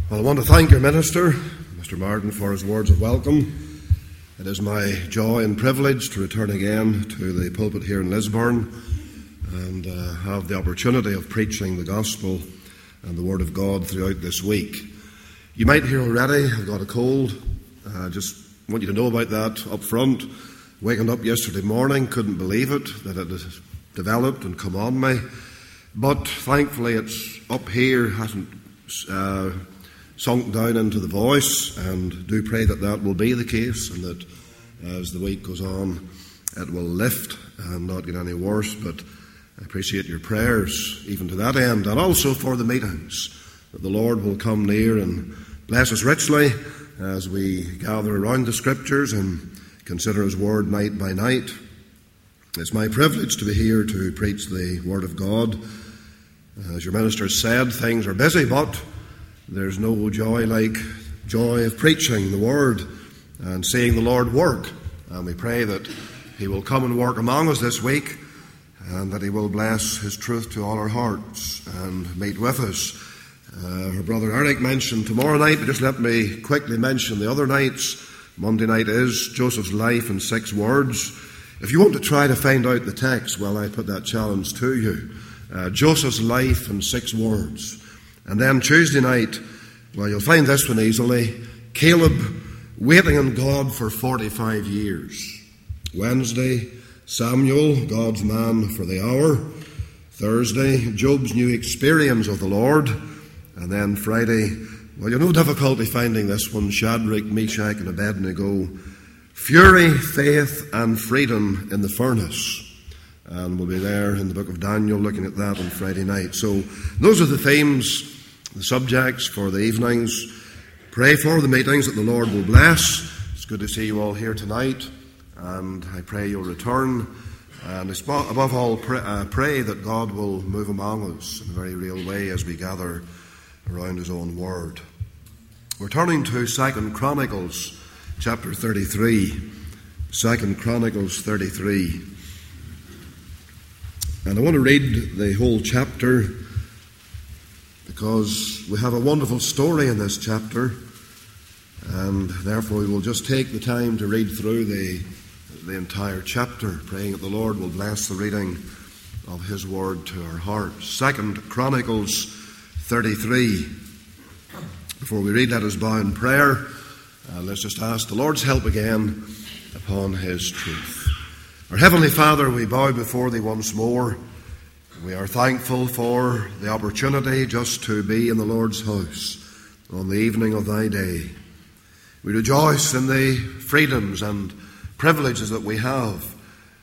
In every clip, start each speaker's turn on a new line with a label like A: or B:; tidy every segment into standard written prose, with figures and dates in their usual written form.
A: Well, I want to thank your minister, Mr. Martin, for his words of welcome. It is my joy and privilege to return again to the pulpit here in Lisburn and have the opportunity of preaching the gospel and the word of God throughout this week. You might hear already, I've got a cold. Just want you to know about that up front. Waking up yesterday morning, couldn't believe it, that it had developed and come on me. But thankfully it's up here, hasn't sunk down into the voice, and do pray that that will be the case and that as the week goes on it will lift and not get any worse. But I appreciate your prayers even to that end, and also for the meetings, that the Lord will come near and bless us richly as we gather around the Scriptures and consider His Word night by night. It's my privilege to be here to preach the Word of God. As your minister said, things are busy, but there's no joy like joy of preaching the Word and seeing the Lord work. And we pray that He will come and work among us this week, and that He will bless His truth to all our hearts and meet with us. Our brother Eric mentioned tomorrow night, but just let me quickly mention the other nights. Monday night is Joseph's life in 6 words. If you want to try to find out the text, well, I put that challenge to you. Joseph's life in 6 words. And then Tuesday night, well, you'll find this one easily. Caleb waiting on God for 45 years. Wednesday, Samuel, God's man for the hour. Thursday, Job's new experience of the Lord. And then Friday, well, you've no difficulty finding this one, Shadrach, Meshach and Abednego. Fury, faith and freedom in the furnace. And we'll be there in the book of Daniel looking at that on Friday night. So those are the themes, the subjects for the evenings. Pray for the meetings that the Lord will bless. It's good to see you all here tonight, and I pray you'll return. And above all, pray that God will move among us in a very real way as we gather around His own Word. We're turning to 2 Chronicles chapter 33. 2 Chronicles 33. And I want to read the whole chapter because we have a wonderful story in this chapter, and therefore we will just take the time to read through the entire chapter, praying that the Lord will bless the reading of His Word to our hearts. 2 Chronicles 33. Before we read, let us bow in prayer. Let's just ask the Lord's help again upon His truth. Our Heavenly Father, we bow before Thee once more. We are thankful for the opportunity just to be in the Lord's house on the evening of Thy day. We rejoice in the freedoms and privileges that we have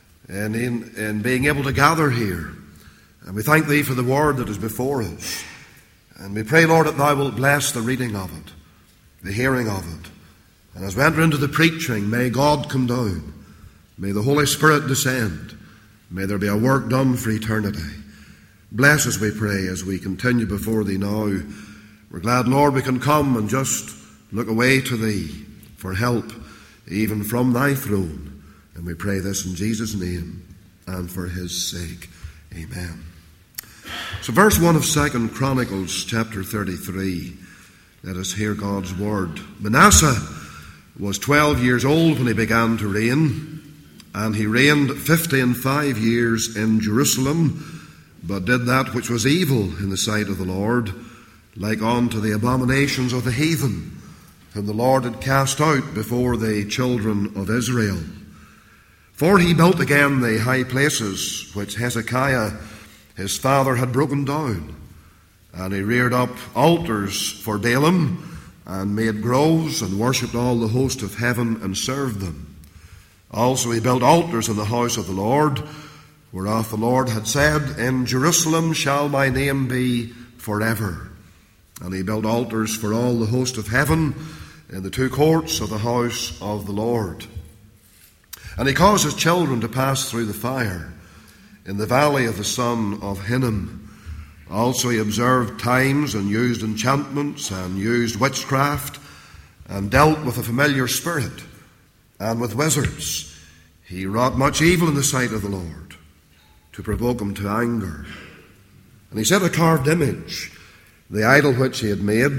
A: in being able to gather here. And we thank Thee for the Word that is before us. And we pray, Lord, that Thou wilt bless the reading of it, the hearing of it. And as we enter into the preaching, may God come down. May the Holy Spirit descend. May there be a work done for eternity. Bless us, we pray, as we continue before Thee now. We're glad, Lord, we can come and just look away to Thee for help, even from Thy throne. And we pray this in Jesus' name and for His sake. Amen. So verse 1 of 2 Chronicles chapter 33. Let us hear God's word. Manasseh was 12 years old when he began to reign. And he reigned 55 years in Jerusalem, but did that which was evil in the sight of the Lord, like unto the abominations of the heathen, whom the Lord had cast out before the children of Israel. For he built again the high places which Hezekiah his father had broken down, and he reared up altars for Baalim, and made groves, and worshipped all the host of heaven, and served them. Also he built altars in the house of the Lord, whereof the Lord had said, In Jerusalem shall my name be forever. And he built altars for all the host of heaven in the 2 courts of the house of the Lord. And he caused his children to pass through the fire in the valley of the son of Hinnom. Also he observed times, and used enchantments, and used witchcraft, and dealt with a familiar spirit, and with wizards. He wrought much evil in the sight of the Lord, to provoke Him to anger. And he set a carved image, the idol which he had made,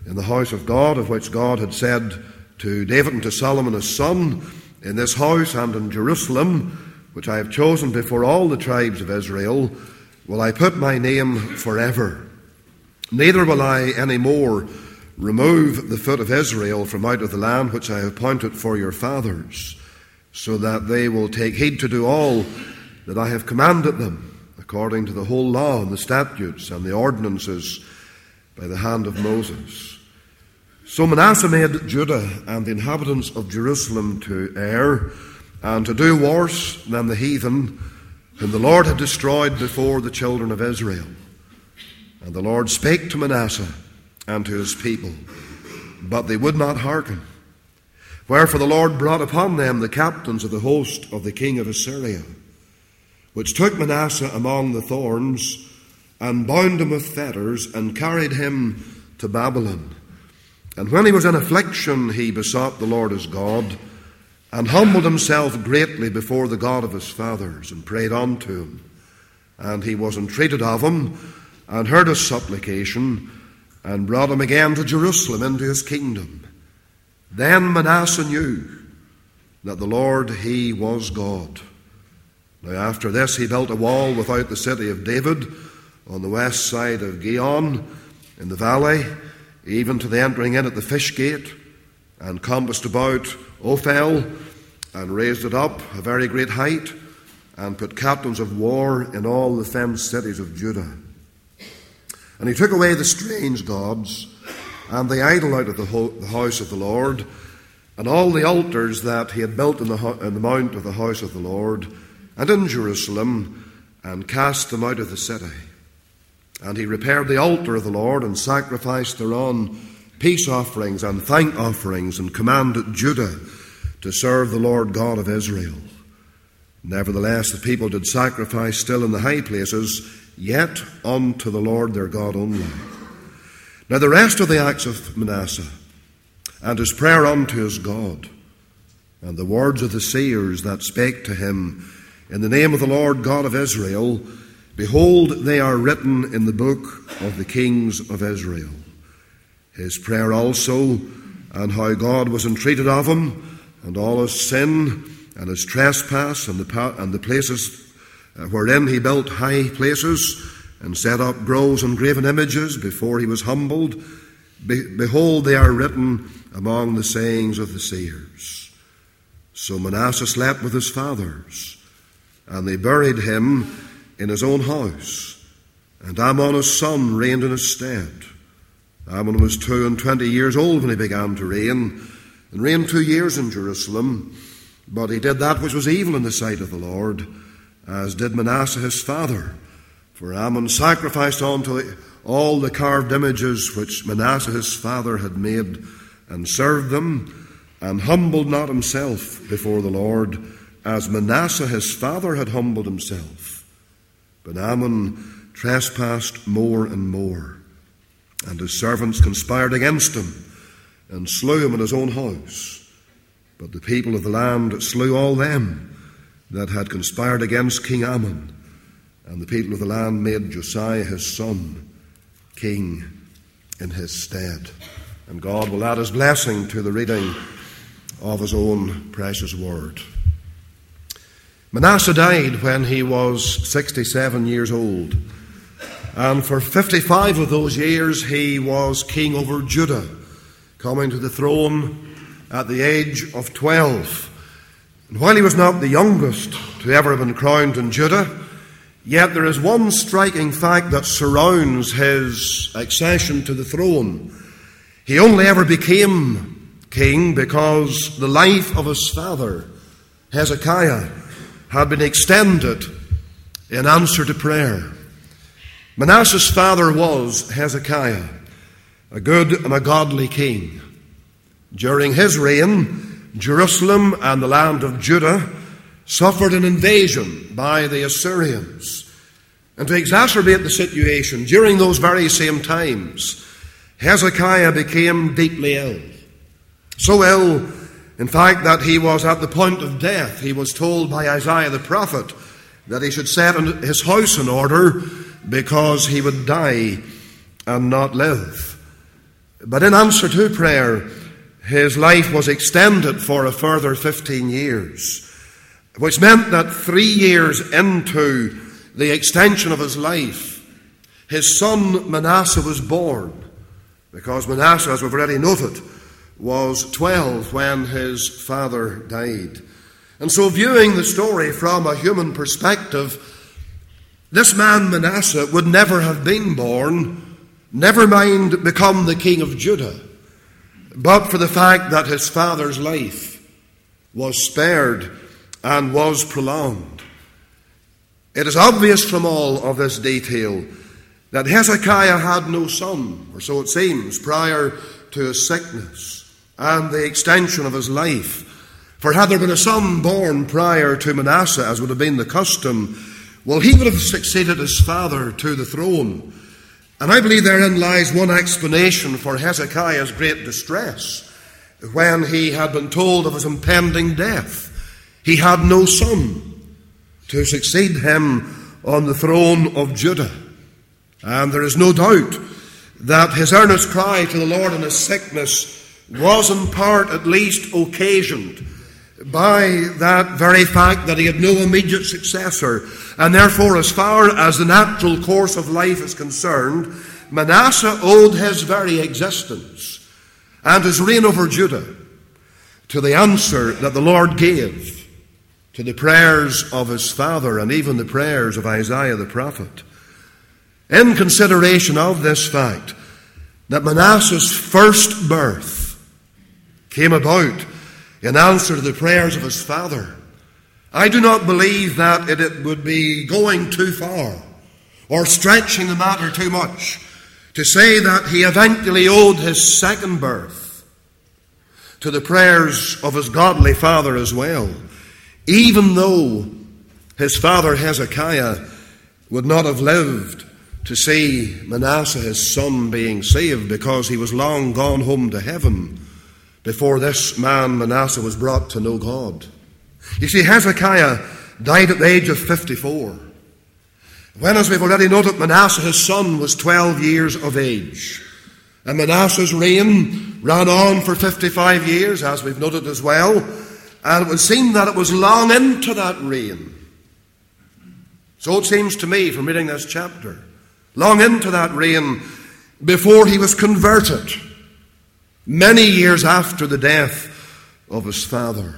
A: in the house of God, of which God had said to David and to Solomon his son, in this house and in Jerusalem, which I have chosen before all the tribes of Israel, will I put my name forever. Neither will I any more remove the foot of Israel from out of the land which I have appointed for your fathers, so that they will take heed to do all that I have commanded them, according to the whole law and the statutes and the ordinances by the hand of Moses. So Manasseh made Judah and the inhabitants of Jerusalem to err, and to do worse than the heathen, whom the Lord had destroyed before the children of Israel. And the Lord spake to Manasseh and to his people, but they would not hearken. Wherefore the Lord brought upon them the captains of the host of the king of Assyria, which took Manasseh among the thorns, and bound him with fetters, and carried him to Babylon. And when he was in affliction, he besought the Lord his God, and humbled himself greatly before the God of his fathers, and prayed unto him. And he was entreated of him, and heard his supplication, and brought him again to Jerusalem into his kingdom. Then Manasseh knew that the Lord, he was God. Now after this he built a wall without the city of David, on the west side of Gihon, in the valley, even to the entering in at the fish gate, and compassed about Ophel, and raised it up a very great height, and put captains of war in all the fenced cities of Judah. And he took away the strange gods and the idol out of the house of the Lord, and all the altars that he had built in the mount of the house of the Lord, and in Jerusalem, and cast them out of the city. And he repaired the altar of the Lord, and sacrificed thereon peace offerings and thank offerings, and commanded Judah to serve the Lord God of Israel. Nevertheless, the people did sacrifice still in the high places, yet unto the Lord their God only. Now the rest of the acts of Manasseh, and his prayer unto his God, and the words of the seers that spake to him in the name of the Lord God of Israel, behold, they are written in the book of the kings of Israel. His prayer also, and how God was entreated of him, and all his sin, and his trespass, and the places wherein he built high places, and set up groves and graven images before he was humbled. Behold, they are written among the sayings of the seers. So Manasseh slept with his fathers, and they buried him in his own house. And Amon his son reigned in his stead. Amon was 22 years old when he began to reign, and reigned 2 years in Jerusalem. But he did that which was evil in the sight of the Lord, as did Manasseh his father. For Amon sacrificed unto all the carved images which Manasseh his father had made, and served them, and humbled not himself before the Lord, as Manasseh his father had humbled himself. But Amon trespassed more and more, and his servants conspired against him, and slew him in his own house. But the people of the land slew all them that had conspired against King Amon, and the people of the land made Josiah his son king in his stead. And God will add his blessing to the reading of his own precious word. Manasseh died when he was 67 years old, and for 55 of those years he was king over Judah, coming to the throne at the age of 12. And while he was not the youngest to ever have been crowned in Judah, yet there is one striking fact that surrounds his accession to the throne. He only ever became king because the life of his father, Hezekiah, had been extended in answer to prayer. Manasseh's father was Hezekiah, a good and a godly king. During his reign, Jerusalem and the land of Judah suffered an invasion by the Assyrians. And to exacerbate the situation, during those very same times, Hezekiah became deeply ill. So ill, in fact, that he was at the point of death. He was told by Isaiah the prophet that he should set his house in order because he would die and not live. But in answer to prayer, his life was extended for a further 15 years, which meant that 3 years into the extension of his life, his son Manasseh was born, because Manasseh, as we've already noted, was 12 when his father died. And so, viewing the story from a human perspective, this man Manasseh would never have been born, never mind become the king of Judah, but for the fact that his father's life was spared and was prolonged. It is obvious from all of this detail that Hezekiah had no son, or so it seems, prior to his sickness and the extension of his life. For had there been a son born prior to Manasseh, as would have been the custom, well, he would have succeeded his father to the throne. And I believe therein lies one explanation for Hezekiah's great distress when he had been told of his impending death. He had no son to succeed him on the throne of Judah. And there is no doubt that his earnest cry to the Lord in his sickness was in part at least occasioned by that very fact that he had no immediate successor. And therefore, as far as the natural course of life is concerned, Manasseh owed his very existence and his reign over Judah to the answer that the Lord gave to the prayers of his father and even the prayers of Isaiah the prophet. In consideration of this fact, that Manasseh's first birth came about in answer to the prayers of his father, I do not believe that it would be going too far or stretching the matter too much to say that he eventually owed his second birth to the prayers of his godly father as well, even though his father Hezekiah would not have lived to see Manasseh, his son, being saved, because he was long gone home to heaven before this man Manasseh was brought to know God. You see, Hezekiah died at the age of 54, when, as we've already noted, Manasseh, his son, was 12 years of age. And Manasseh's reign ran on for 55 years, as we've noted as well, and it would seem that it was long into that reign. So it seems to me from reading this chapter, long into that reign, before he was converted, many years after the death of his father.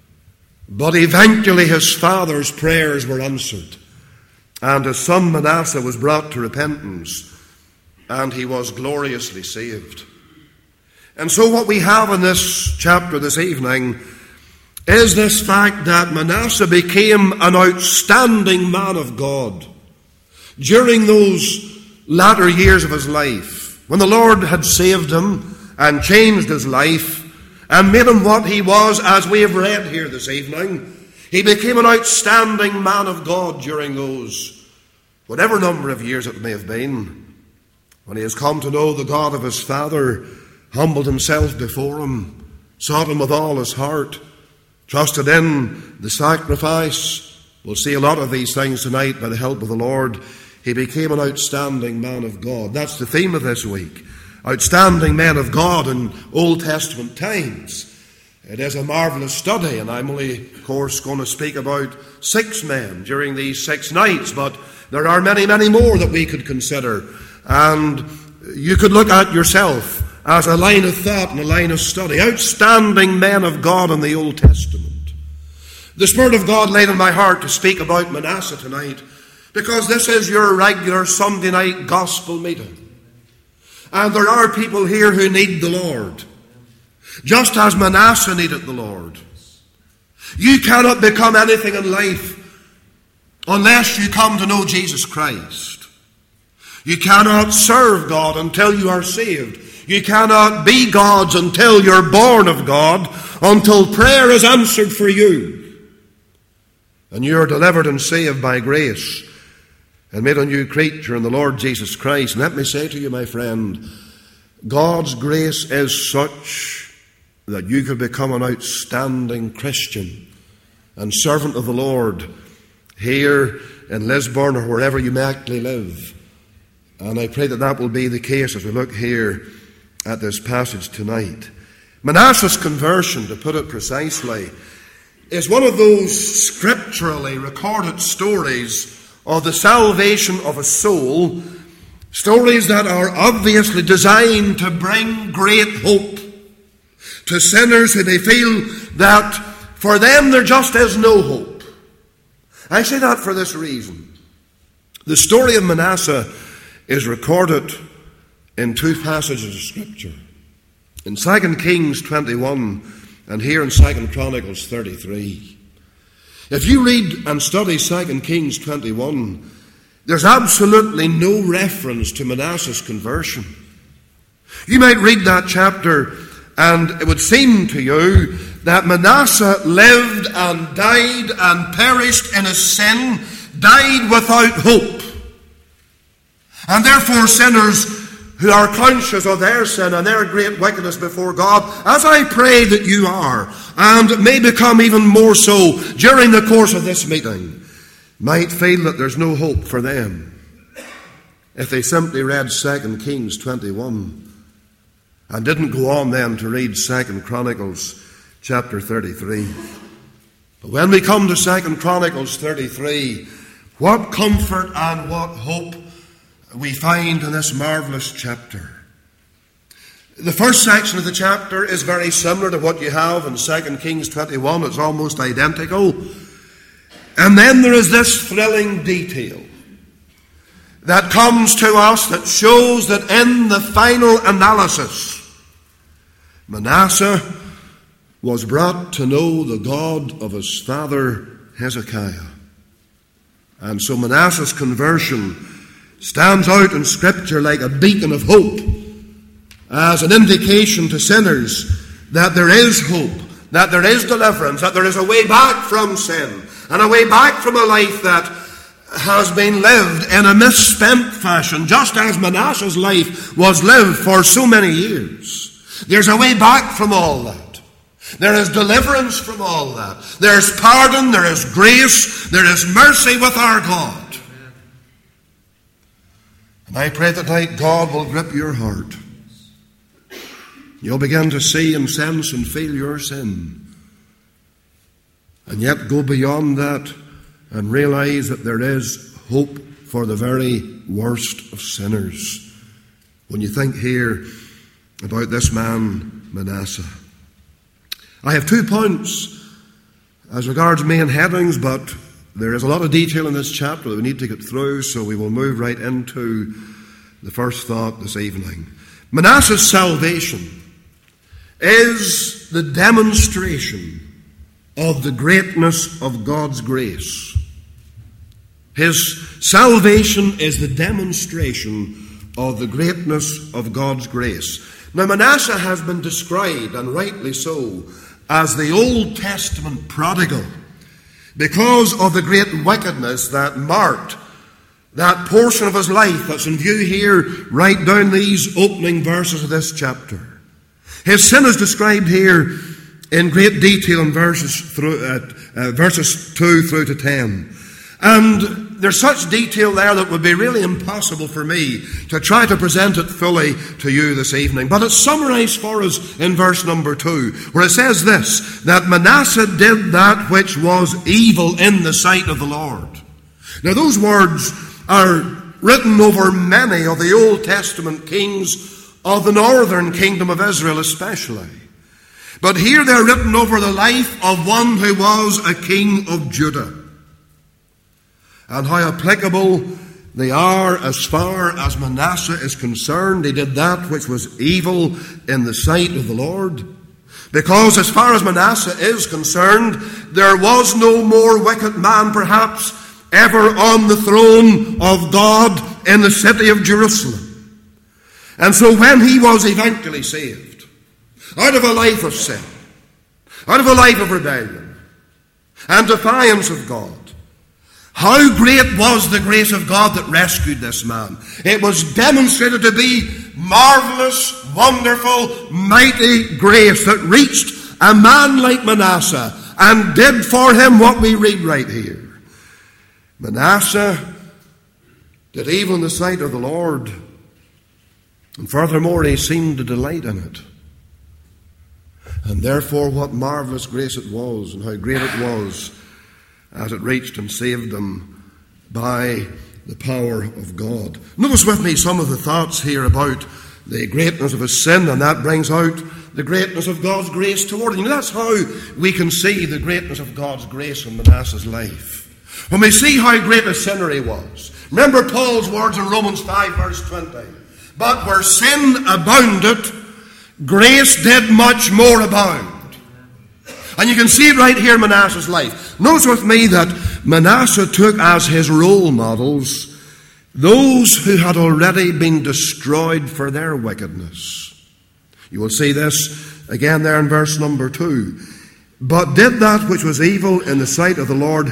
A: But eventually his father's prayers were answered, and his son Manasseh was brought to repentance, and he was gloriously saved. And so what we have in this chapter this evening is this fact that Manasseh became an outstanding man of God during those latter years of his life, when the Lord had saved him and changed his life and made him what he was, as we have read here this evening. He became an outstanding man of God during those, whatever number of years it may have been, when he has come to know the God of his father, humbled himself before him, sought him with all his heart, trusted in the sacrifice. We'll see a lot of these things tonight by the help of the Lord. He became an outstanding man of God. That's the theme of this week. Outstanding men of God in Old Testament times. It is a marvelous study, and I'm only, of course, going to speak about 6 men during these 6 nights, but there are many, many more that we could consider. And you could look at yourself as a line of thought and a line of study. Outstanding men of God in the Old Testament. The Spirit of God laid on my heart to speak about Manasseh tonight, because this is your regular Sunday night gospel meeting. And there are people here who need the Lord, just as Manasseh needed the Lord. You cannot become anything in life unless you come to know Jesus Christ. You cannot serve God until you are saved. You cannot be God's until you're born of God, until prayer is answered for you, and you are delivered and saved by grace and made a new creature in the Lord Jesus Christ. And let me say to you, my friend, God's grace is such that you could become an outstanding Christian and servant of the Lord here in Lisburn or wherever you may actually live. And I pray that that will be the case as we look here at this passage tonight. Manasseh's conversion, to put it precisely, is one of those scripturally recorded stories of the salvation of a soul, stories that are obviously designed to bring great hope to sinners who may feel that for them there just is no hope. I say that for this reason. The story of Manasseh is recorded in two passages of Scripture. In 2 Kings 21 and here in 2 Chronicles 33. If you read and study 2 Kings 21, there's absolutely no reference to Manasseh's conversion. You might read that chapter and it would seem to you that Manasseh lived and died and perished in his sin, died without hope. And therefore sinners who are conscious of their sin and their great wickedness before God, as I pray that you are, and may become even more so during the course of this meeting, might feel that there's no hope for them if they simply read 2 Kings 21 and didn't go on then to read 2 Chronicles chapter 33. But when we come to 2 Chronicles 33, what comfort and what hope we find in this marvelous chapter. The first section of the chapter is very similar to what you have in 2 Kings 21. It's almost identical. And then there is this thrilling detail that comes to us that shows that in the final analysis, Manasseh was brought to know the God of his father Hezekiah. And so Manasseh's conversion stands out in Scripture like a beacon of hope, as an indication to sinners that there is hope, that there is deliverance, that there is a way back from sin, and a way back from a life that has been lived in a misspent fashion, just as Manasseh's life was lived for so many years. There's a way back from all that. There is deliverance from all that. There's pardon, there is grace, there is mercy with our God. And I pray that tonight God will grip your heart. You'll begin to see and sense and feel your sin. And yet go beyond that and realize that there is hope for the very worst of sinners. When you think here about this man, Manasseh. I have 2 points as regards main headings, but there is a lot of detail in this chapter that we need to get through, so we will move right into the first thought this evening. Manasseh's salvation is the demonstration of the greatness of God's grace. His salvation is the demonstration of the greatness of God's grace. Now, Manasseh has been described, and rightly so, as the Old Testament prodigal, because of the great wickedness that marked that portion of his life that's in view here right down these opening verses of this chapter. His sin is described here in great detail in verses 2 through to 10. And there's such detail there that would be really impossible for me to try to present it fully to you this evening. But it's summarized for us in verse number 2, where it says this, that Manasseh did that which was evil in the sight of the Lord. Now those words are written over many of the Old Testament kings of the northern kingdom of Israel especially. But here they're written over the life of one who was a king of Judah. And how applicable they are as far as Manasseh is concerned. He did that which was evil in the sight of the Lord. Because as far as Manasseh is concerned, there was no more wicked man perhaps ever on the throne of God in the city of Jerusalem. And so when he was eventually saved, out of a life of sin, out of a life of rebellion, and defiance of God, how great was the grace of God that rescued this man. It was demonstrated to be marvelous, wonderful, mighty grace that reached a man like Manasseh and did for him what we read right here. Manasseh did evil in the sight of the Lord, And furthermore, he seemed to delight in it. And therefore, what marvelous grace it was, and how great it was as it reached and saved him by the power of God. Notice with me some of the thoughts here about the greatness of his sin, and that brings out the greatness of God's grace toward him. That's how we can see the greatness of God's grace in Manasseh's life. When we see how great a sinner he was. Remember Paul's words in Romans 5 verse 20. But where sin abounded, grace did much more abound. And you can see it right here in Manasseh's life. Notice with me that Manasseh took as his role models those who had already been destroyed for their wickedness. You will see this again there in verse number 2. But did that which was evil in the sight of the Lord,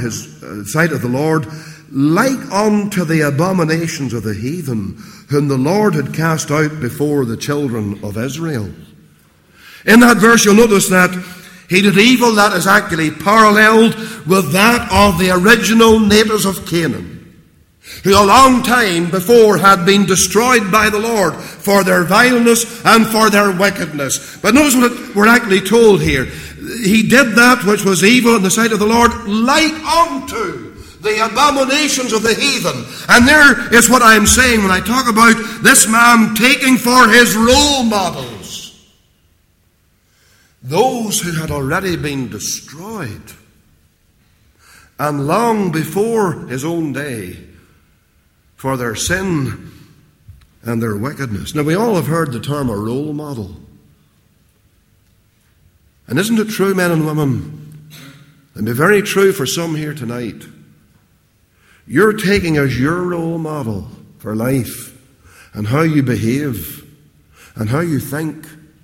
A: like unto the abominations of the heathen, whom the Lord had cast out before the children of Israel. In that verse you'll notice that he did evil that is actually paralleled with that of the original natives of Canaan, who a long time before had been destroyed by the Lord for their vileness and for their wickedness. But notice what we're actually told here. He did that which was evil in the sight of the Lord, like unto the abominations of the heathen. And there is what I'm saying when I talk about this man taking for his role models those who had already been destroyed, and long before his own day, for their sin and their wickedness. Now, we all have heard the term a role model. And isn't it true, men and women, and be very true for some here tonight, you're taking as your role model for life and how you behave and how you think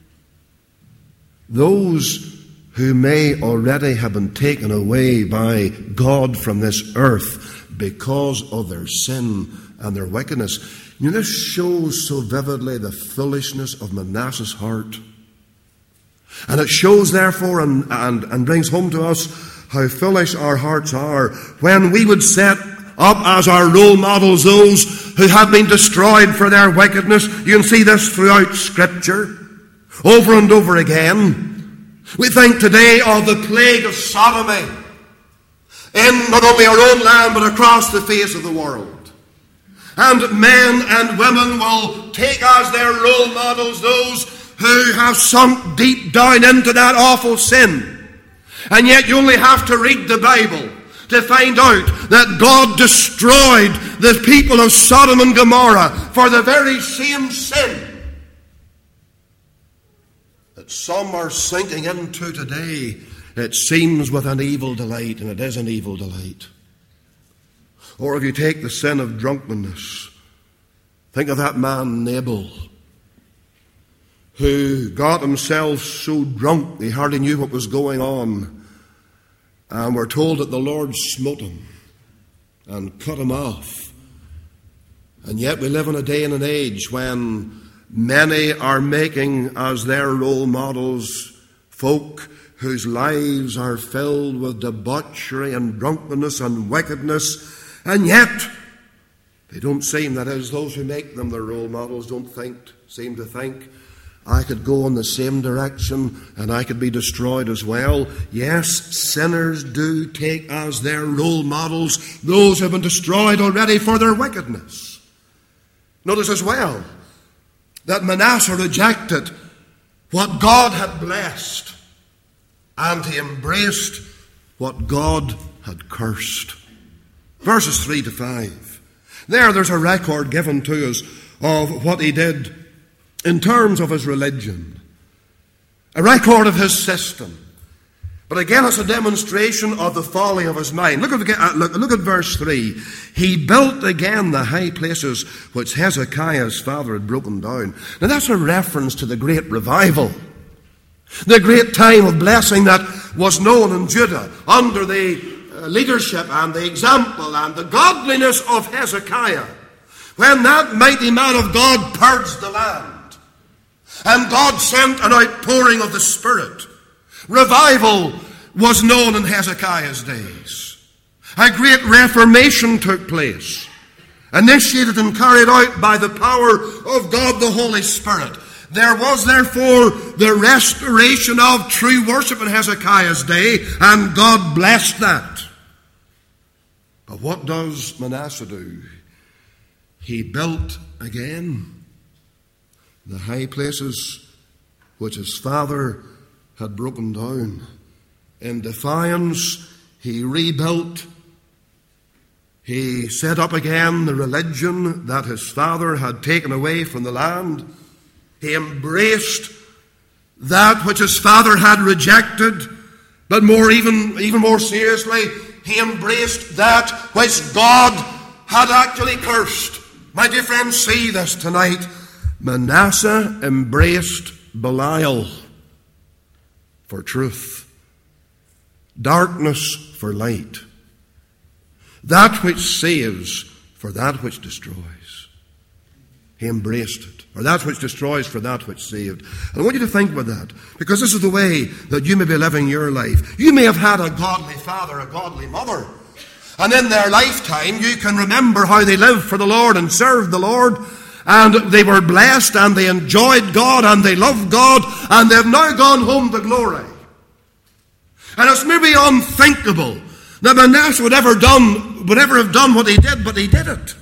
A: those who may already have been taken away by God from this earth because of their sin and their wickedness. You know, this shows so vividly the foolishness of Manasseh's heart. And it shows, therefore, and brings home to us how foolish our hearts are when we would set up as our role models those who have been destroyed for their wickedness. You can see this throughout Scripture, over and over again. We think today of the plague of sodomy in not only our own land but across the face of the world. And men and women will take as their role models those who have sunk deep down into that awful sin. And yet you only have to read the Bible to find out that God destroyed the people of Sodom and Gomorrah for the very same sin that some are sinking into today. It seems with an evil delight, and it is an evil delight. Or if you take the sin of drunkenness, think of that man Nabal, who got himself so drunk he hardly knew what was going on. And we're told that the Lord smote him and cut him off. And yet we live in a day and an age when many are making as their role models folk whose lives are filled with debauchery and drunkenness and wickedness. And yet they don't seem, that is, those who make them their role models don't seem to think, I could go in the same direction and I could be destroyed as well. Yes, sinners do take as their role models those who have been destroyed already for their wickedness. Notice as well that Manasseh rejected what God had blessed, and he embraced what God had cursed. Verses 3 to 5. There's a record given to us of what he did in terms of his religion, a record of his system. But again, it's a demonstration of the folly of his mind. Look at verse 3. He built again the high places which Hezekiah's father had broken down. Now that's a reference to the great revival, the great time of blessing that was known in Judah under the leadership and the example and the godliness of Hezekiah, when that mighty man of God purged the land. And God sent an outpouring of the Spirit. Revival was known in Hezekiah's days. A great reformation took place. initiated and carried out by the power of God the Holy Spirit. There was therefore the restoration of true worship in Hezekiah's day, and God blessed that. But what does Manasseh do? He built again the high places which his father had broken down. In defiance, he rebuilt. He set up again the religion that his father had taken away from the land. He embraced that which his father had rejected, but even more seriously, he embraced that which God had actually cursed. My dear friends, see this tonight. Manasseh embraced Belial for truth, darkness for light, that which saves for that which destroys. He embraced it. Or that which destroys for that which saved. And I want you to think about that, because this is the way that you may be living your life. You may have had a godly father, a godly mother, and in their lifetime you can remember how they lived for the Lord and served the Lord, and they were blessed, and they enjoyed God, and they loved God, and they've now gone home to glory. And it's maybe unthinkable that Manasseh would ever have done what he did, but he did it.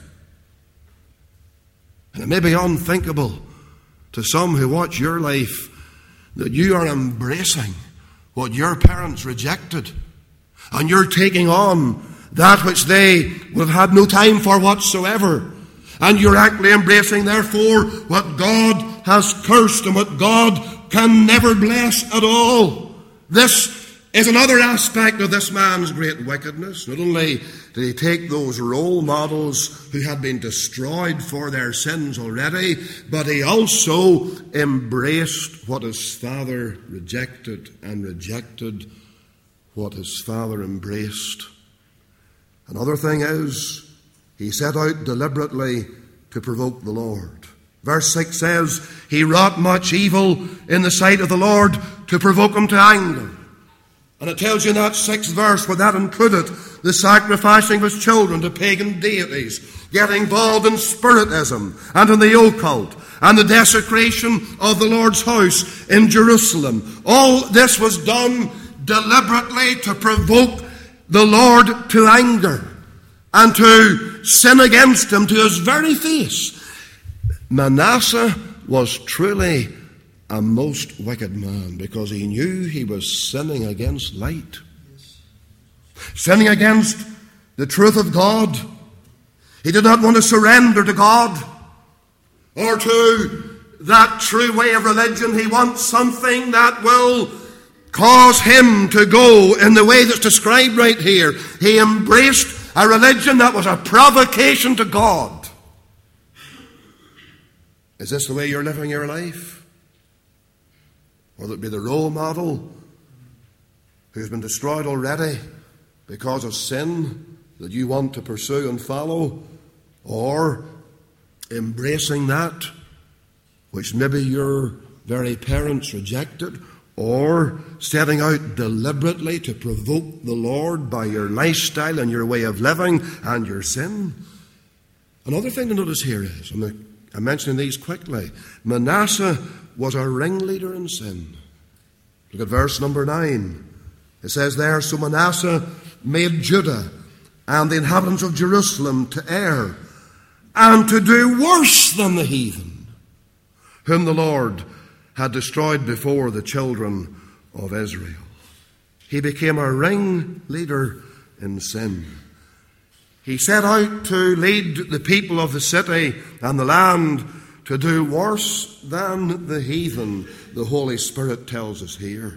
A: And it may be unthinkable to some who watch your life that you are embracing what your parents rejected, and you're taking on that which they would have had no time for whatsoever, and you're actually embracing therefore what God has cursed and what God can never bless at all. This is another aspect of this man's great wickedness. Not only did he take those role models who had been destroyed for their sins already, but he also embraced what his father rejected and rejected what his father embraced. Another thing is, he set out deliberately to provoke the Lord. Verse 6 says, he wrought much evil in the sight of the Lord to provoke him to anger. And it tells you in that 6th verse where that included the sacrificing of his children to pagan deities, getting involved in Spiritism and in the occult, and the desecration of the Lord's house in Jerusalem. All this was done deliberately to provoke the Lord to anger and to sin against him to his very face. Manasseh was truly a most wicked man, because he knew he was sinning against light, sinning against the truth of God. He did not want to surrender to God or to that true way of religion. He wants something that will cause him to go in the way that's described right here. He embraced a religion that was a provocation to God. Is this the way you're living your life? Whether it be the role model who's been destroyed already because of sin that you want to pursue and follow, or embracing that which maybe your very parents rejected, or setting out deliberately to provoke the Lord by your lifestyle and your way of living and your sin. Another thing to notice here is, I'm mentioning these quickly, Manasseh was a ringleader in sin. Look at verse number 9. It says there, so Manasseh made Judah and the inhabitants of Jerusalem to err and to do worse than the heathen, whom the Lord had destroyed before the children of Israel. He became a ringleader in sin. He set out to lead the people of the city and the land to do worse than the heathen, the Holy Spirit tells us here.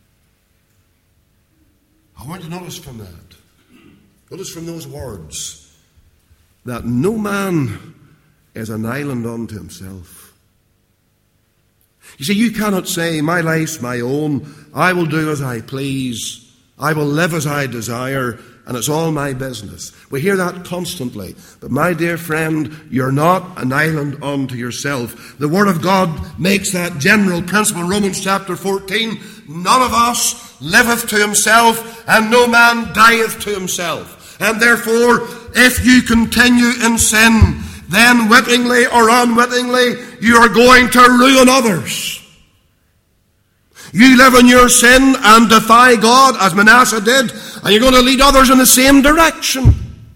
A: I want to notice from those words, that no man is an island unto himself. You see, you cannot say, my life's my own, I will do as I please, I will live as I desire, and it's all my business. We hear that constantly. But my dear friend, you're not an island unto yourself. The Word of God makes that general principle in Romans chapter 14. None of us liveth to himself, and no man dieth to himself. And therefore, if you continue in sin, then wittingly or unwittingly, you are going to ruin others. You live in your sin and defy God, as Manasseh did, and you're going to lead others in the same direction.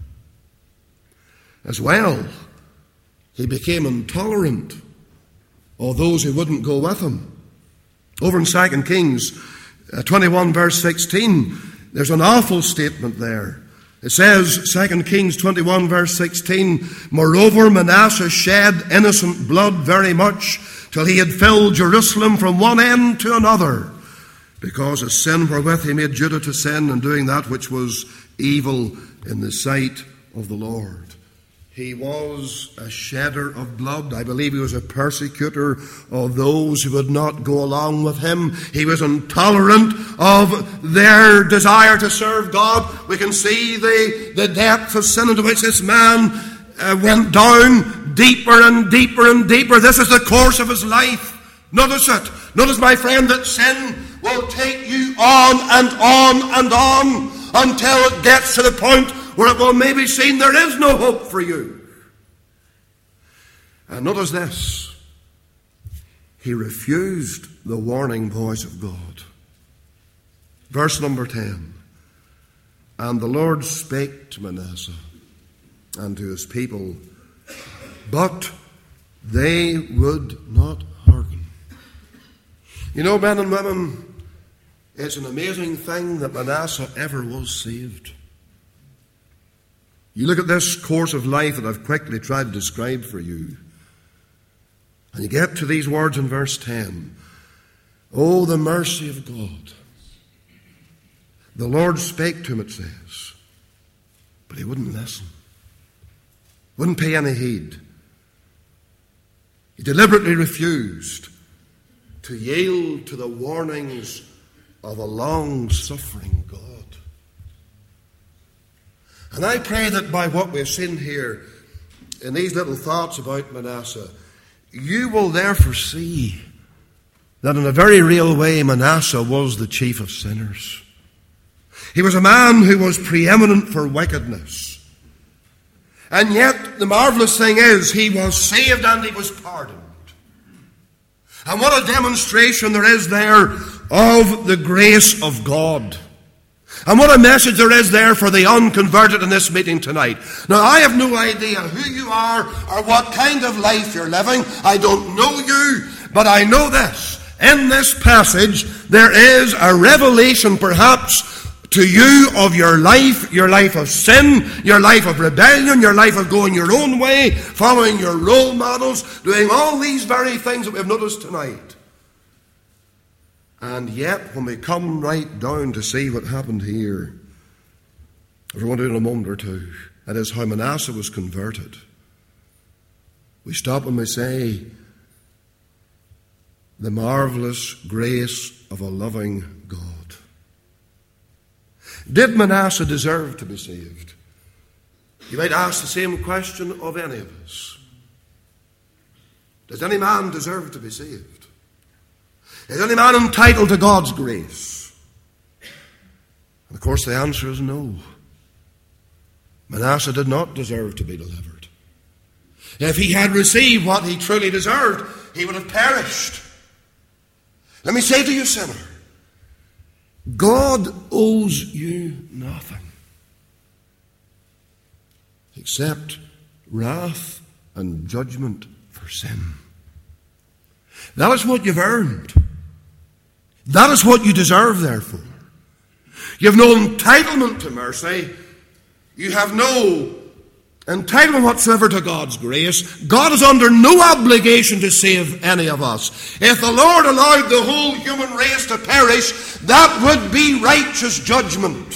A: As well, he became intolerant of those who wouldn't go with him. Over in 2 Kings 21 verse 16, there's an awful statement there. It says, 2 Kings 21 verse 16, "Moreover, Manasseh shed innocent blood very much, till he had filled Jerusalem from one end to another, because of sin wherewith he made Judah to sin, and doing that which was evil in the sight of the Lord." He was a shedder of blood. I believe he was a persecutor of those who would not go along with him. He was intolerant of their desire to serve God. We can see the depth of sin into which this man went down deeper and deeper and deeper. This is the course of his life. Notice it. Notice, my friend, that sin will take you on and on and on until it gets to the point where it will maybe seem there is no hope for you. And notice this. He refused the warning voice of God. Verse number 10. "And the Lord spake to Manasseh and to his people, but they would not hearken." You know, men and women, it's an amazing thing that Manasseh ever was saved. You look at this course of life that I've quickly tried to describe for you, and you get to these words in verse 10. "Oh, the mercy of God. The Lord spake to him," it says, but he wouldn't listen. Wouldn't pay any heed. He deliberately refused to yield to the warnings of a long-suffering God. And I pray that by what we've seen here in these little thoughts about Manasseh, you will therefore see that in a very real way Manasseh was the chief of sinners. He was a man who was preeminent for wickedness. And yet the marvelous thing is he was saved and he was pardoned. And what a demonstration there is there of the grace of God. And what a message there is there for the unconverted in this meeting tonight. Now, I have no idea who you are or what kind of life you're living. I don't know you, but I know this. In this passage, there is a revelation perhaps to you of your life of sin, your life of rebellion, your life of going your own way, following your role models, doing all these very things that we've noticed tonight. And yet, when we come right down to see what happened here, as we're going to do in a moment or two, that is how Manasseh was converted, we stop and we say, the marvelous grace of a loving God. Did Manasseh deserve to be saved? You might ask the same question of any of us. Does any man deserve to be saved? Is any man entitled to God's grace? And of course the answer is no. Manasseh did not deserve to be delivered. If he had received what he truly deserved, he would have perished. Let me say to you, sinner, God owes you nothing except wrath and judgment for sin. That is what you've earned. That is what you deserve, therefore. You have no entitlement to mercy. You have no entitlement whatsoever to God's grace. God is under no obligation to save any of us. If the Lord allowed the whole human race to perish, that would be righteous judgment.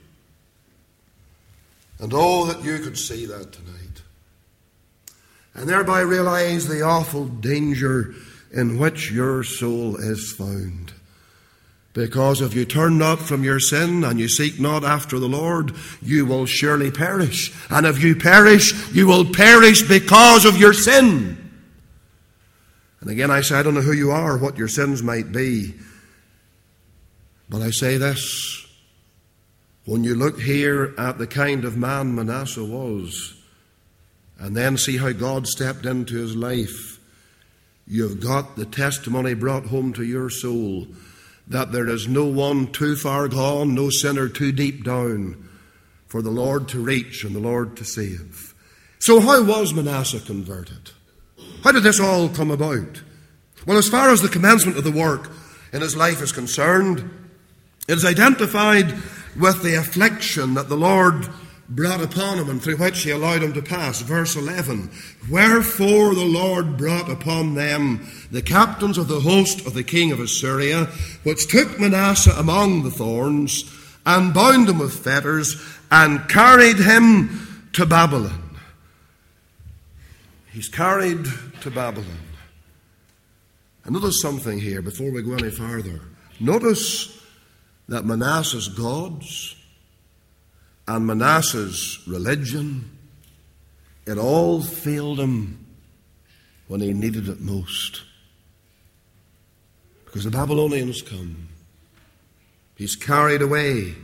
A: And oh, that you could see that tonight, and thereby realize the awful danger in which your soul is found. Because if you turn not from your sin and you seek not after the Lord, you will surely perish. And if you perish, you will perish because of your sin. And again, I say, I don't know who you are, what your sins might be. But I say this. When you look here at the kind of man Manasseh was, and then see how God stepped into his life, you've got the testimony brought home to your soul that there is no one too far gone, no sinner too deep down for the Lord to reach and the Lord to save. So how was Manasseh converted? How did this all come about? Well, as far as the commencement of the work in his life is concerned, it is identified with the affliction that the Lord brought upon him and through which he allowed him to pass. Verse 11, wherefore the Lord brought upon them the captains of the host of the king of Assyria, which took Manasseh among the thorns, and bound him with fetters, and carried him to Babylon. He's carried to Babylon. And notice something here before we go any further. Notice that Manasseh's gods and Manasseh's religion, it all failed him when he needed it most. Because the Babylonians come. He's carried away.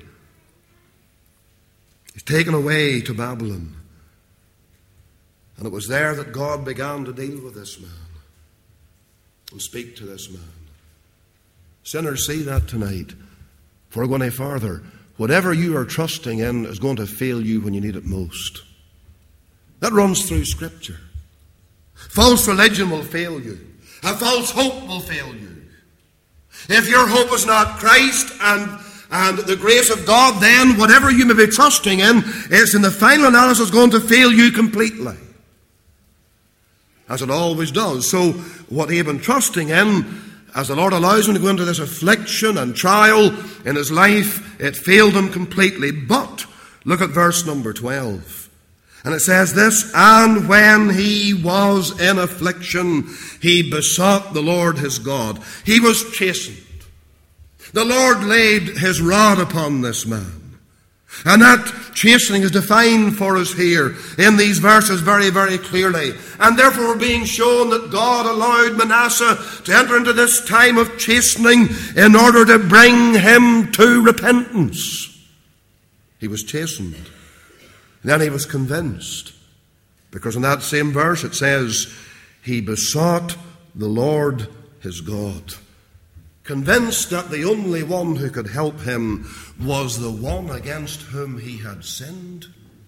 A: He's taken away to Babylon. And it was there that God began to deal with this man and speak to this man. Sinners, see that tonight. Before I go any further, whatever you are trusting in is going to fail you when you need it most. That runs through Scripture. False religion will fail you. A false hope will fail you. If your hope is not Christ and the grace of God, then whatever you may be trusting in is in the final analysis going to fail you completely. As it always does. So what he had been trusting in, as the Lord allows him to go into this affliction and trial in his life, it failed him completely. But look at verse number 12. And it says this, and when he was in affliction, he besought the Lord his God. He was chastened. The Lord laid his rod upon this man. And that chastening is defined for us here in these verses very, very clearly. And therefore we're being shown that God allowed Manasseh to enter into this time of chastening in order to bring him to repentance. He was chastened. Then he was convinced. Because in that same verse it says, he besought the Lord his God. Convinced that the only one who could help him was the one against whom he had sinned.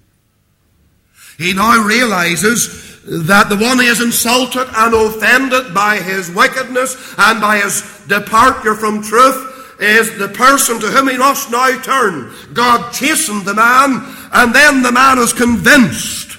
A: He now realizes that the one he has insulted and offended by his wickedness and by his departure from truth is the person to whom he must now turn. God chastened the man, and then the man is convinced.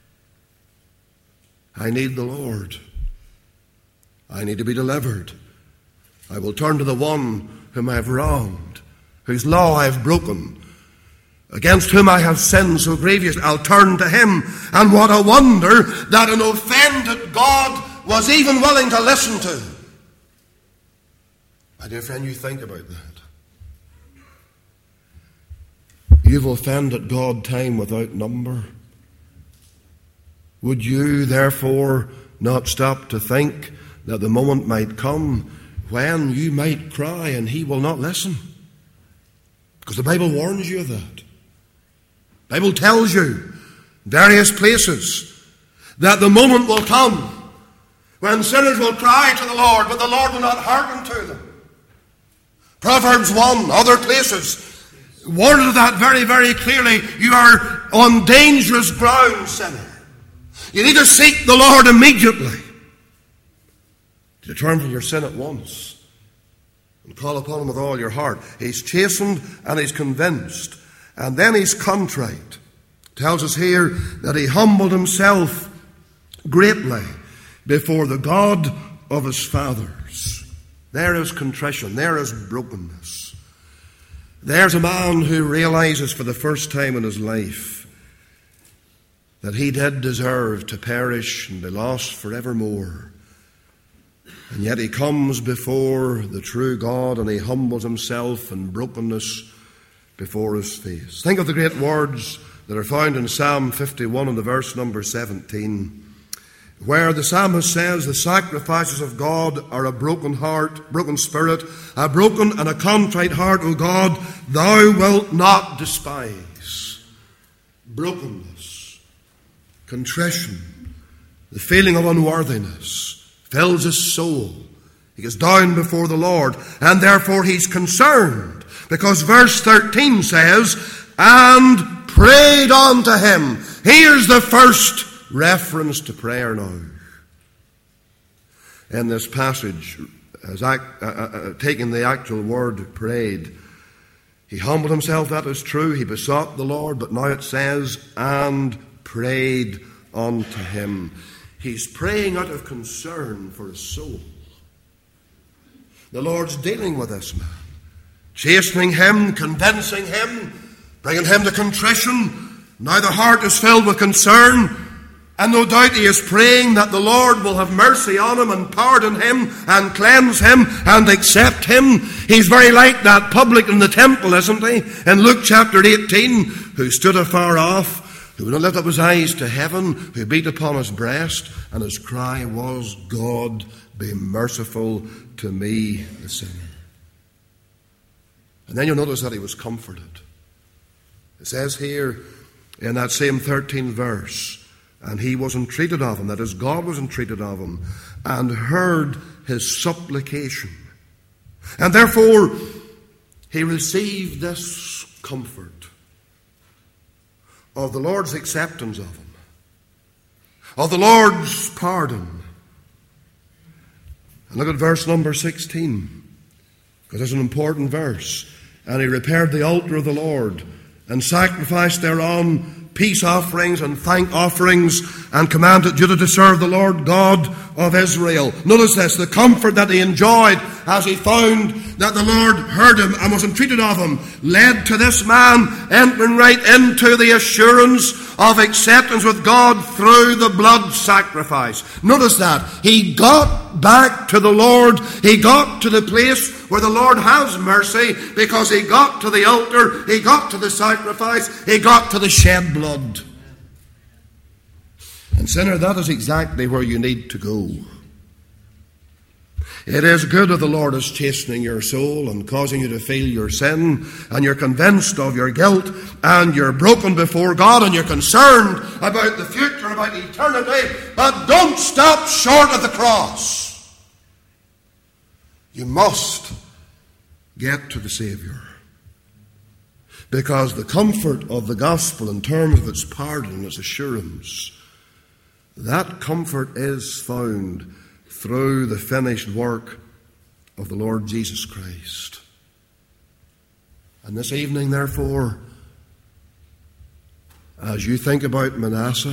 A: I need the Lord. I need to be delivered. I will turn to the one whom I have wronged, whose law I have broken, against whom I have sinned so grievous. I'll turn to him. And what a wonder that an offended God was even willing to listen to. My dear friend, you think about that. You've offended God time without number. Would you therefore not stop to think that the moment might come when you might cry and he will not listen? Because the Bible warns you of that. The Bible tells you in various places that the moment will come when sinners will cry to the Lord, but the Lord will not hearken to them. Proverbs 1, other places, warns of that very, very clearly. You are on dangerous ground, sinner. You need to seek the Lord immediately. To turn from your sin at once and call upon him with all your heart. He's chastened and he's convinced. And then he's contrite. It tells us here that he humbled himself greatly before the God of his fathers. There is contrition. There is brokenness. There's a man who realizes for the first time in his life that he did deserve to perish and be lost forevermore. And yet he comes before the true God and he humbles himself in brokenness before his face. Think of the great words that are found in Psalm 51 and the verse number 17. where the psalmist says, the sacrifices of God are a broken heart, broken spirit, a broken and a contrite heart, O God, thou wilt not despise. Brokenness, contrition, the feeling of unworthiness fills his soul. He gets down before the Lord, and therefore he's concerned, because verse 13 says, and prayed unto him. Here's the first reference to prayer now. In this passage, as taking the actual word prayed, he humbled himself, that is true. He besought the Lord, but now it says, and prayed unto him. He's praying out of concern for his soul. The Lord's dealing with this man, chastening him, convincing him, bringing him to contrition. Now the heart is filled with concern, and no doubt he is praying that the Lord will have mercy on him and pardon him and cleanse him and accept him. He's very like that publican in the temple, isn't he? In Luke chapter 18, who stood afar off, who would not lift up his eyes to heaven, who beat upon his breast, and his cry was, God, be merciful to me, the sinner. And then you'll notice that he was comforted. It says here in that same 13th verse, and he was entreated of him, that is, God was entreated of him, and heard his supplication. And therefore, he received this comfort of the Lord's acceptance of him, of the Lord's pardon. And look at verse number 16, because it's an important verse. And he repaired the altar of the Lord, and sacrificed thereon peace offerings and thank offerings, and commanded Judah to serve the Lord God of Israel. Notice this, the comfort that he enjoyed as he found that the Lord heard him and was entreated of him, led to this man entering right into the assurance of acceptance with God through the blood sacrifice. Notice that. He got back to the Lord. He got to the place where the Lord has mercy, because he got to the altar, he got to the sacrifice, he got to the shed blood. And sinner, that is exactly where you need to go. It is good if the Lord is chastening your soul and causing you to feel your sin, and you're convinced of your guilt, and you're broken before God, and you're concerned about the future, about eternity, but don't stop short of the cross. You must get to the Savior, because the comfort of the gospel in terms of its pardon and its assurance, that comfort is found through the finished work of the Lord Jesus Christ. And this evening, therefore, as you think about Manasseh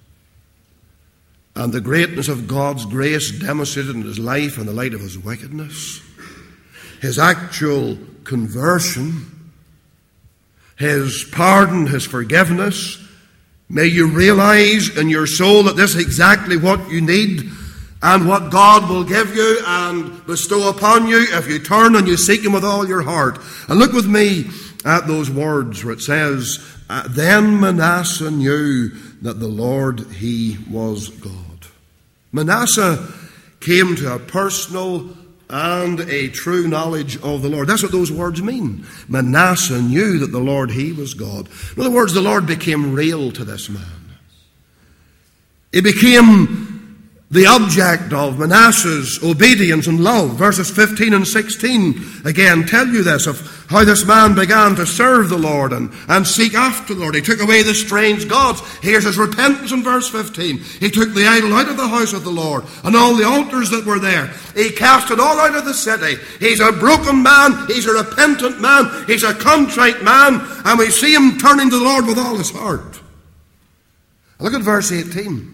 A: and the greatness of God's grace demonstrated in his life in the light of his wickedness, his actual conversion, his pardon, his forgiveness, may you realize in your soul that this is exactly what you need, and what God will give you and bestow upon you if you turn and you seek him with all your heart. And look with me at those words where it says, then Manasseh knew that the Lord, he was God. Manasseh came to a personal and a true knowledge of the Lord. That's what those words mean. Manasseh knew that the Lord, he was God. In other words, the Lord became real to this man. He became the object of Manasseh's obedience and love. Verses 15 and 16 again tell you this, of how this man began to serve the Lord and seek after the Lord. He took away the strange gods. Here's his repentance in verse 15. He took the idol out of the house of the Lord and all the altars that were there. He cast it all out of the city. He's a broken man. He's a repentant man. He's a contrite man. And we see him turning to the Lord with all his heart. Look at verse 18.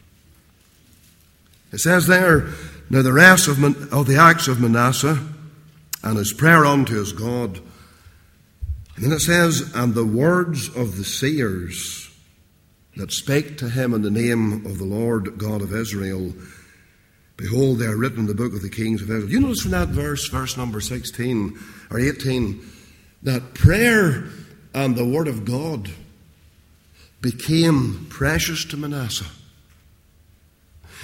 A: It says there, now the rest of the acts of Manasseh and his prayer unto his God. And then it says, and the words of the seers that spake to him in the name of the Lord God of Israel, behold, they are written in the book of the kings of Israel. You notice from that verse number 16 or 18, that prayer and the word of God became precious to Manasseh.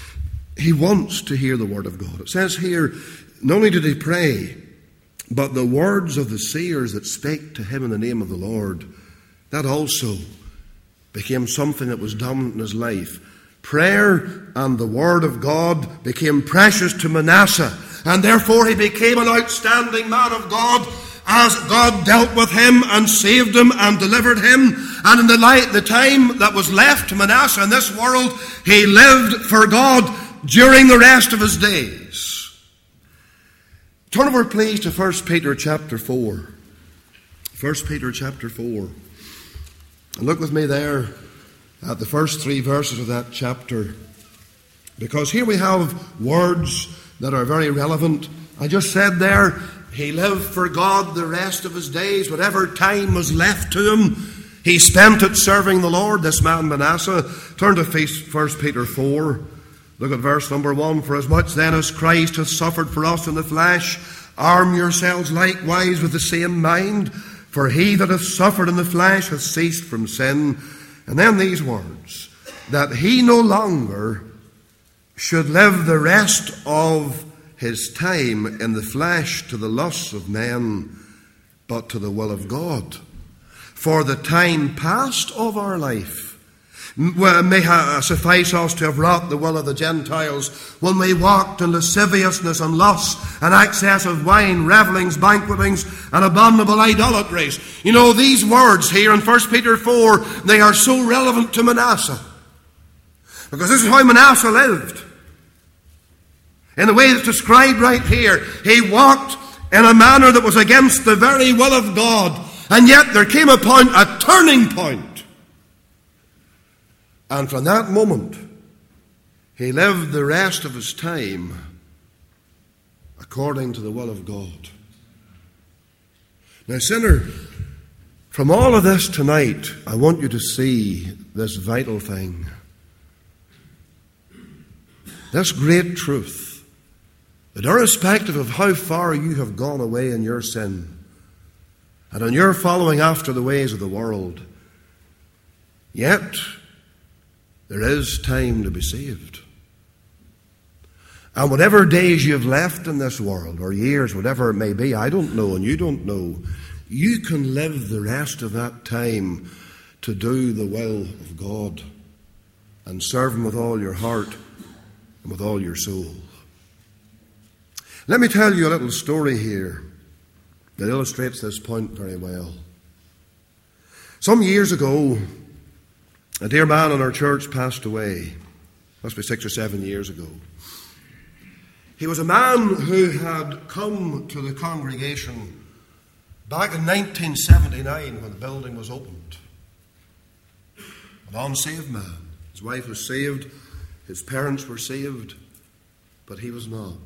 A: he wants to hear the word of God. It says here, not only did he pray, but the words of the seers that spake to him in the name of the Lord, that also became something that was dominant in his life. Prayer and the word of God became precious to Manasseh, and therefore he became an outstanding man of God as God dealt with him and saved him and delivered him. And in the time that was left to Manasseh in this world, he lived for God during the rest of his days. Turn over, please, to 1 Peter chapter 4. 1 Peter chapter 4. And look with me there at the first 3 verses of that chapter, because here we have words that are very relevant. I just said there, he lived for God the rest of his days. Whatever time was left to him, he spent it serving the Lord, this man Manasseh. Turn to 1 Peter 4. Look at verse number 1. For as much then as Christ hath suffered for us in the flesh, arm yourselves likewise with the same mind. For he that hath suffered in the flesh hath ceased from sin. And then these words, that he no longer should live the rest of his time in the flesh to the lusts of men, but to the will of God. For the time past of our life may suffice us to have wrought the will of the Gentiles, when we walked in lasciviousness and lust and excess of wine, revellings, banquetings, and abominable idolatries. You know, these words here in 1 Peter 4, they are so relevant to Manasseh, because this is how Manasseh lived. In the way that's described right here, he walked in a manner that was against the very will of God. And yet there came upon a turning point. And from that moment, he lived the rest of his time according to the will of God. Now, sinner, from all of this tonight, I want you to see this vital thing. This great truth. That irrespective of how far you have gone away in your sin, and in your following after the ways of the world, yet there is time to be saved. And whatever days you've left in this world, or years, whatever it may be, I don't know and you don't know, you can live the rest of that time to do the will of God and serve Him with all your heart and with all your soul. Let me tell you a little story here that illustrates this point very well. Some years ago, a dear man in our church passed away. Must be 6 or 7 years ago. He was a man who had come to the congregation back in 1979 when the building was opened. An unsaved man. His wife was saved, his parents were saved, but he was not.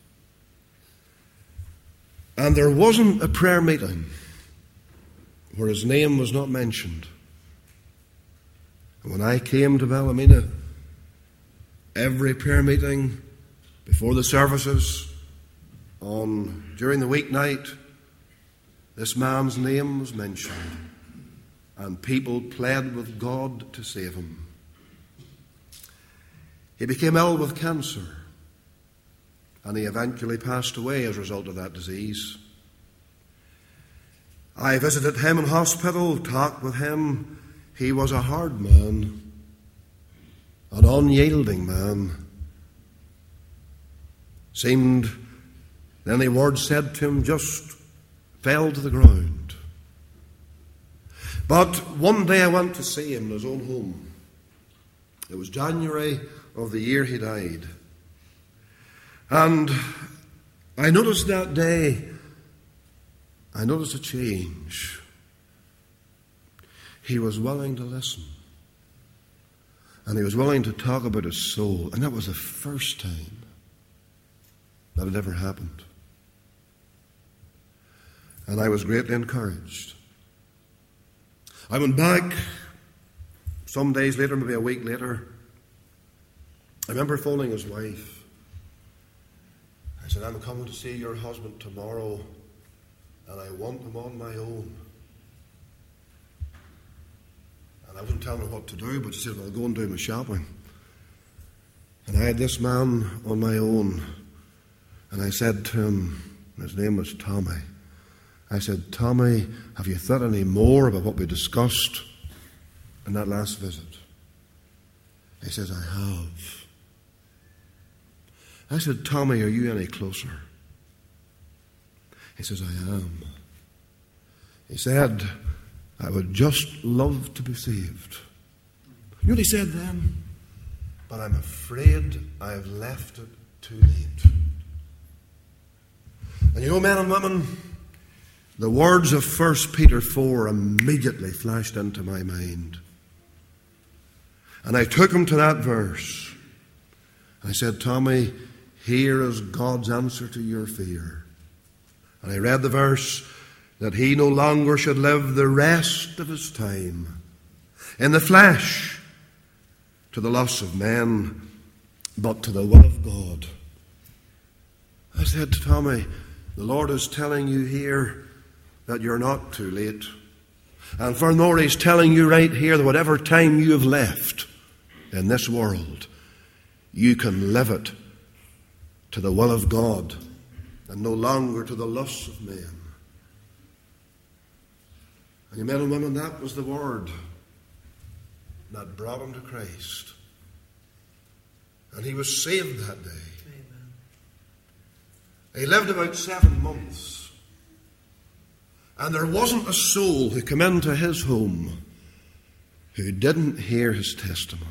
A: And there wasn't a prayer meeting where his name was not mentioned. And when I came to Ballymena, every prayer meeting, before the services, during the weeknight, this man's name was mentioned. And people pled with God to save him. He became ill with cancer. And he eventually passed away as a result of that disease. I visited him in hospital, talked with him. He was a hard man, an unyielding man. Seemed, any word said to him just fell to the ground. But one day I went to see him in his own home. It was January of the year he died. And I noticed that day, I noticed a change. He was willing to listen. And he was willing to talk about his soul. And that was the first time that had ever happened. And I was greatly encouraged. I went back some days later, maybe a week later. I remember phoning his wife. I said, I'm coming to see your husband tomorrow, and I want him on my own. And I wasn't telling her what to do, but she said, well, I'll go and do my shopping. And I had this man on my own, and I said to him, his name was Tommy, I said, Tommy, have you thought any more about what we discussed in that last visit? He says, I have. I said, Tommy, are you any closer? He says, I am. He said, I would just love to be saved. You know what he said then? But I'm afraid I have left it too late. And you know, men and women, the words of 1 Peter 4 immediately flashed into my mind. And I took him to that verse. I said, Tommy, here is God's answer to your fear. And I read the verse that he no longer should live the rest of his time in the flesh to the loss of men, but to the will of God. I said to Tommy, the Lord is telling you here that you're not too late. And furthermore, He's telling you right here that whatever time you have left in this world, you can live it to the will of God and no longer to the lusts of men. And you men and women, that was the word that brought him to Christ. And he was saved that day. Amen. He lived about 7 months. And there wasn't a soul who came into his home who didn't hear his testimony.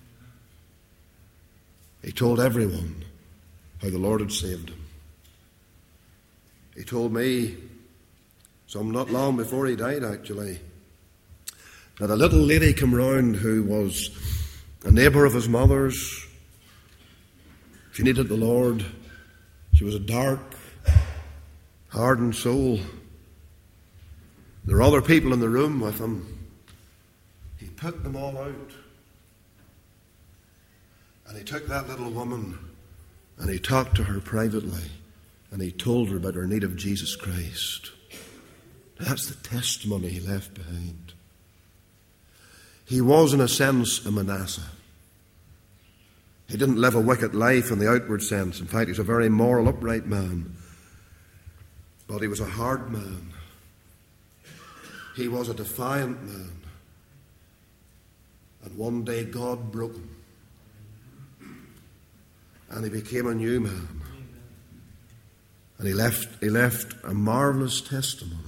A: He told everyone how the Lord had saved him. He told me, some not long before he died actually, that a little lady came round who was a neighbour of his mother's. She needed the Lord. She was a dark, hardened soul. There were other people in the room with him. He put them all out. And he took that little woman and he talked to her privately and he told her about her need of Jesus Christ. That's the testimony he left behind. He was, in a sense, a Manasseh. He didn't live a wicked life in the outward sense. In fact, he's a very moral, upright man. But he was a hard man. He was a defiant man. And one day God broke him. And he became a new man. And he left a marvelous testimony.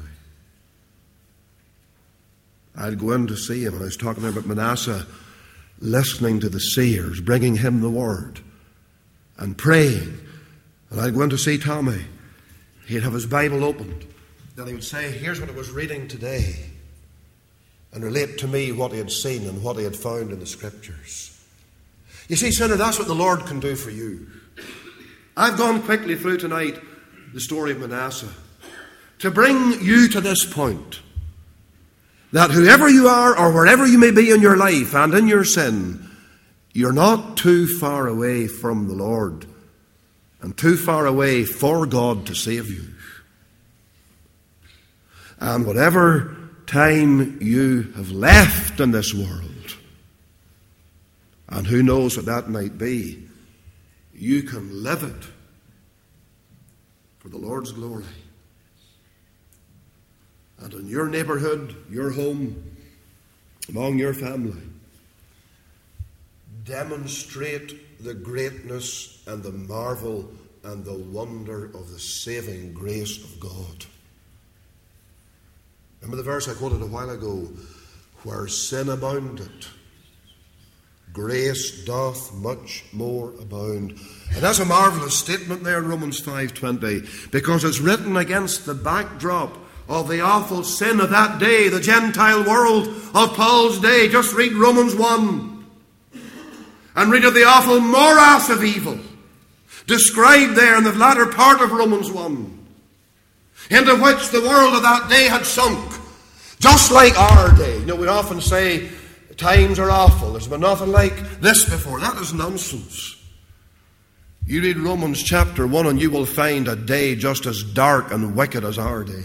A: I'd go in to see him, and I was talking about Manasseh, listening to the seers, bringing him the word, and praying. And I'd go in to see Tommy. He'd have his Bible opened. Then he would say, here's what I was reading today, and relate to me what he had seen and what he had found in the Scriptures. You see, sinner, that's what the Lord can do for you. I've gone quickly through tonight the story of Manasseh to bring you to this point, that whoever you are or wherever you may be in your life and in your sin, you're not too far away from the Lord and too far away for God to save you. And whatever time you have left in this world, and who knows what that might be, you can live it for the Lord's glory. And in your neighbourhood, your home, among your family, demonstrate the greatness and the marvel and the wonder of the saving grace of God. Remember the verse I quoted a while ago, where sin abounded, grace doth much more abound. And that's a marvellous statement there in Romans 5:20, because it's written against the backdrop of the awful sin of that day, the Gentile world of Paul's day. Just read Romans 1 and read of the awful morass of evil described there in the latter part of Romans 1, into which the world of that day had sunk, just like our day. You know, we often say times are awful. There's been nothing like this before. That is nonsense. You read Romans chapter 1 and you will find a day just as dark and wicked as our day.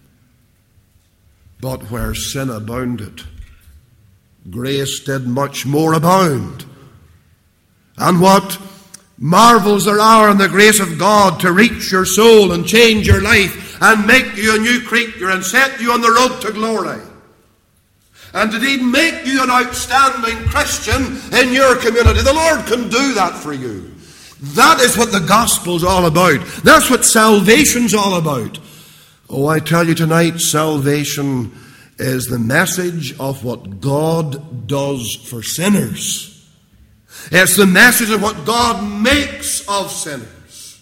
A: But where sin abounded, grace did much more abound. And what marvels there are in the grace of God to reach your soul and change your life and make you a new creature and set you on the road to glory. And indeed make you an outstanding Christian in your community. The Lord can do that for you. That is what the gospel's all about. That's what salvation's all about. Oh, I tell you tonight, salvation is the message of what God does for sinners. It's the message of what God makes of sinners.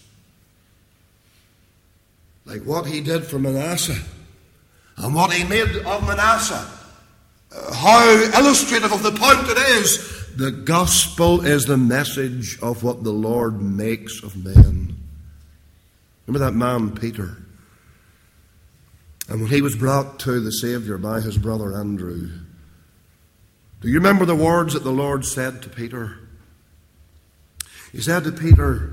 A: Like what he did for Manasseh and what he made of Manasseh. How illustrative of the point it is. The gospel is the message of what the Lord makes of men. Remember that man, Peter? And when he was brought to the Saviour by his brother Andrew, do you remember the words that the Lord said to Peter? He said to Peter,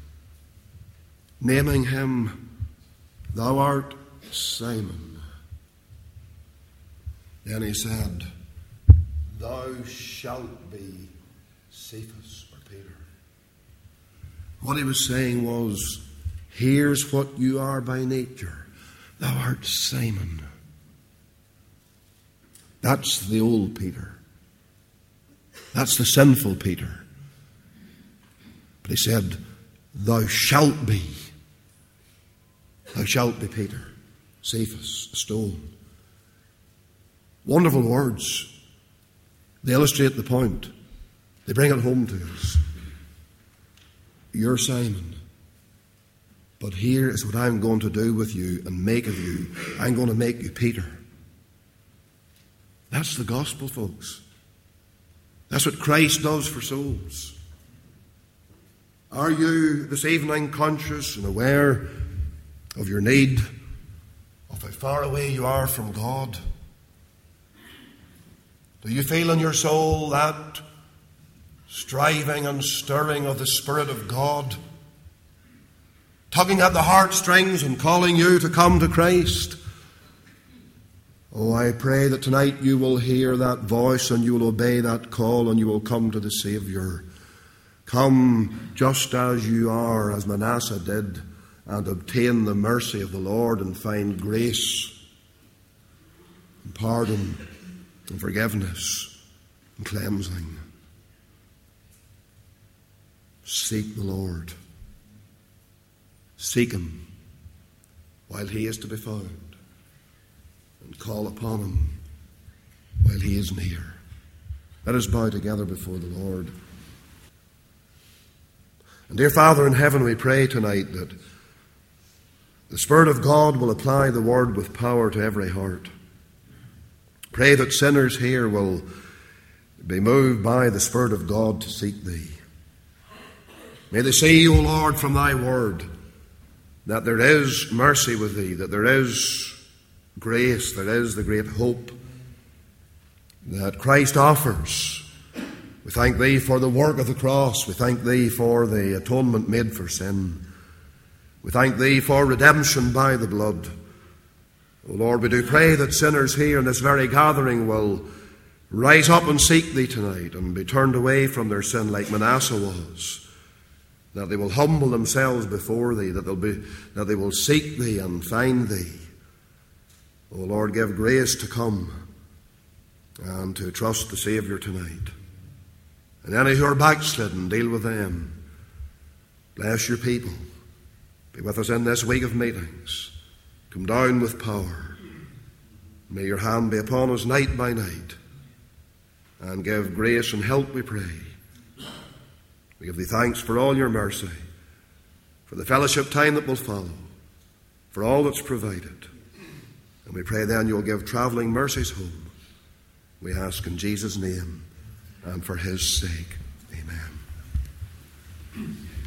A: naming him, "Thou art Simon." Then he said, "Thou shalt be Cephas," or Peter. What he was saying was, here's what you are by nature. Thou art Simon. That's the old Peter. That's the sinful Peter. But he said, "Thou shalt be. Thou shalt be Peter." Cephas, a stone. Wonderful words. They illustrate the point. They bring it home to us. You're Simon. But here is what I'm going to do with you and make of you. I'm going to make you Peter. That's the gospel, folks. That's what Christ does for souls. Are you this evening conscious and aware of your need, of how far away you are from God? Do you feel in your soul that striving and stirring of the Spirit of God, tugging at the heartstrings and calling you to come to Christ? Oh, I pray that tonight you will hear that voice and you will obey that call and you will come to the Saviour. Come just as you are, as Manasseh did, and obtain the mercy of the Lord and find grace and pardon and forgiveness and cleansing. Seek the Lord. Seek Him while He is to be found, and call upon Him while He is near. Let us bow together before the Lord. And dear Father in heaven, we pray tonight that the Spirit of God will apply the Word with power to every heart. Pray that sinners here will be moved by the Spirit of God to seek Thee. May they see, O Lord, from Thy Word that there is mercy with Thee, that there is grace, there is the great hope that Christ offers. We thank Thee for the work of the cross. We thank Thee for the atonement made for sin. We thank Thee for redemption by the blood. O Lord, we do pray that sinners here in this very gathering will rise up and seek Thee tonight and be turned away from their sin like Manasseh was. That they will humble themselves before Thee, that they will seek Thee and find Thee. O Lord, give grace to come and to trust the Saviour tonight. And any who are backslidden, deal with them. Bless your people. Be with us in this week of meetings. Come down with power. May your hand be upon us night by night. And give grace and help, we pray. We give Thee thanks for all your mercy, for the fellowship time that will follow, for all that's provided. And we pray then you'll give travelling mercies home. We ask in Jesus' name and for His sake. Amen.